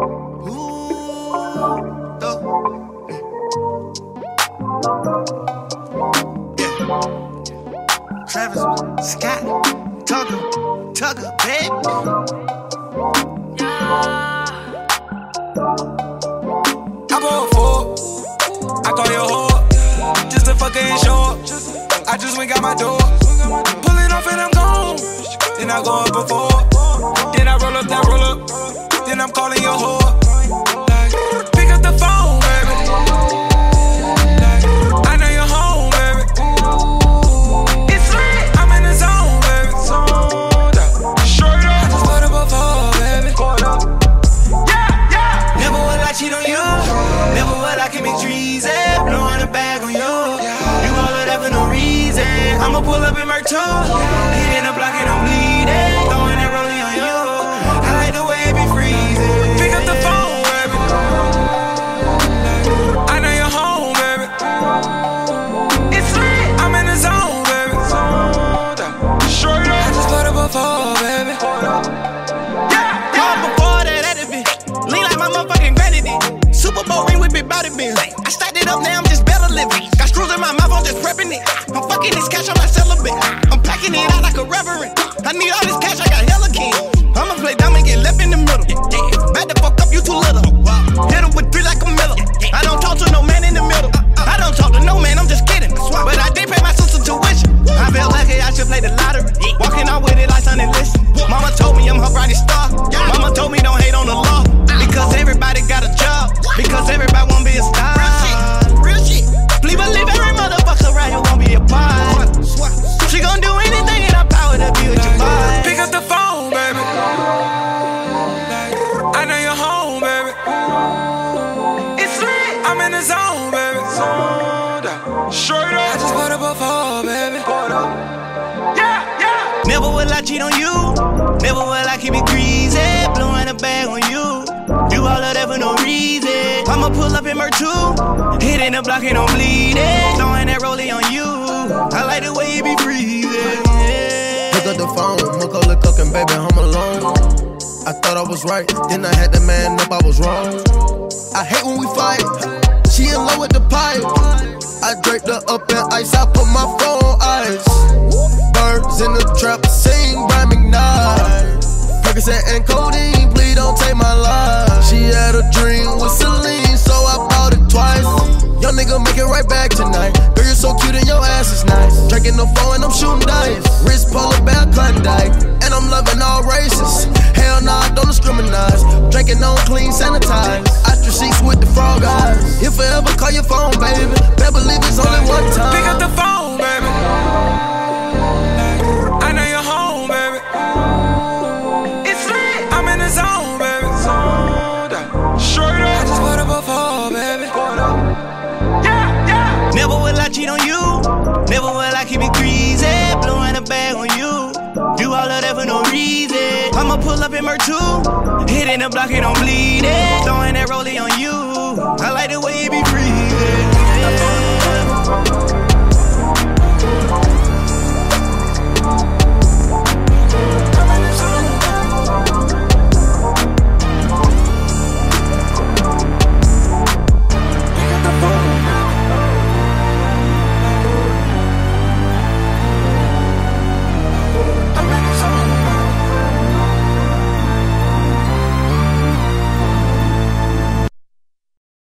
Travis Scott, Tugger, baby. I bought a Ford, I call your whore, just to fuck her short. I just went got my door, pulling off and I'm gone. Then I go up before, then I roll up that roll up, then I'm calling your whore. Pick up the phone, baby. I know you're home, baby. It's lit, I'm in the zone, baby. Straight up, I just put up a phone, baby. Yeah. Never will I cheat on you. Never will I keep it treason. Blowing a bag on you. You all of that for no reason. I'ma pull up in Merc 2. Hitting the block and I'm bleeding. Throwing that rolling on you. I like the way it be freezing. Pick up the phone, baby. I know you're home, baby. It's lit, I'm in the zone, baby. Straight up, I just put up a phone, baby. Before that, at the bitch. Lean like my motherfucking granny did. Super Bowl ring with big body bins. I stacked it up, now I'm just better living. Got screws in my mouth, I'm just prepping it. I'm fucking this cash, I'm not celibate. I'm packing it out like a reverend. I need all this cash, I got hella king. I'ma play dumb and get left in the middle. Back the fuck up, you too little. Hit him with 3 like a Miller. I don't talk to no man in the middle. I don't talk to no man, I'm just kidding. But I did pay my sister tuition. I feel lucky I should play the lottery. Walking out with it like Sunday listen. Mama told me I'm her brightest star. Mama told me don't hate on the law. Because everybody got a job. Because everybody wanna be a star. Real shit. Please believe every motherfucker right here won't be a part. She gon' do anything in her power to be with your boy. Pick up the phone, baby. I know you're home, baby. It's lit, I'm in the zone, baby. Straight up, I just put up a phone, baby. Yeah. Never will I cheat on you. Never will I keep it greasy. Blowing a bag on you. Do all of that for no reason. I'ma pull up in Merc 2. Hitting the block and I'm bleeding. Throwing that rollie on you. I like the way you be breathing. Yeah. Pick up the phone, Macaulay Culkin, baby, home alone. I thought I was right, then I had to man up, I was wrong. I hate when we fight. She in love with the pipe. I draped her up in ice, I put my phone on ice. Birds in the trap, sing by McKnight. Percocet and codeine, please don't take my life. She had a dream with Celine, so I bought it twice. Young nigga make it right back tonight. Girl, you're so cute and your ass is nice. Drinking the phone and I'm shooting dice. Wrist polar bear Klondike, and I'm loving all races. Hell nah, don't discriminate. Drinking on clean, sanitized. Ostrich sheets with the frog eyes. If I ever call your phone, baby, better believe it's only one time. Pick up the phone, baby. I know you're home, baby. It's lit, I'm in the zone, baby. Straight up, I just put up a phone, baby. Yeah. Never will I cheat on you. Never will I keep it greasy. Blowing a bag on you. Do all of that for no reason. I'ma pull up in Merc 2. Hitting the block and I'm bleeding. Throwing that rollie on you. I like the way you be breathing.